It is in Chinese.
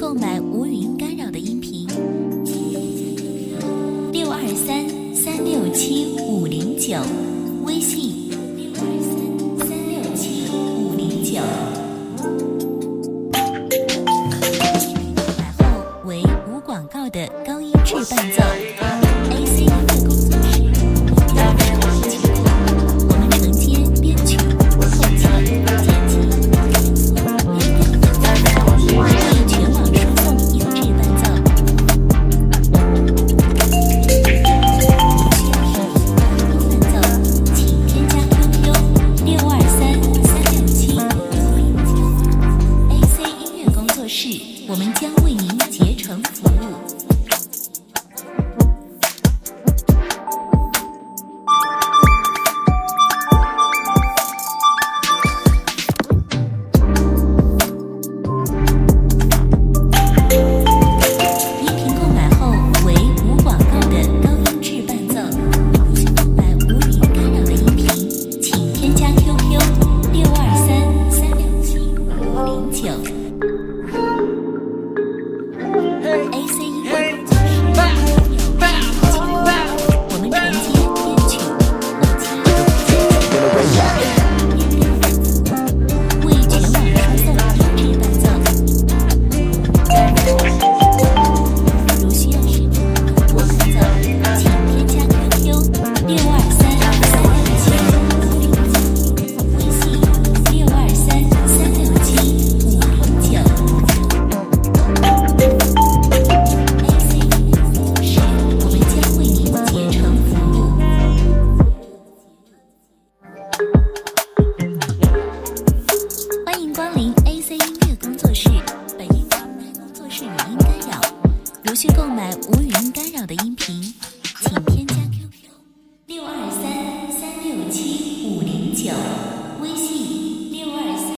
购买无语音干扰的音频，623-367-509，微信623-367-509。买后为无广告的高音质伴奏。AC 音乐工作室，我们承接编曲、后期、剪辑，为全网输送优质伴奏。请添加 QQ 623-367-509。AC 音乐工作室，我们将为您竭诚服务。AC 音乐工作室，我们承接编曲、后期、剪辑，为全网输送优质伴奏。如需要使用我伴奏，请添加 QQ 623-367-509，微信623-367-509。欢迎光临 AC 音乐工作室，本音频工作室语音干扰。如需购买无语音干扰的音频，请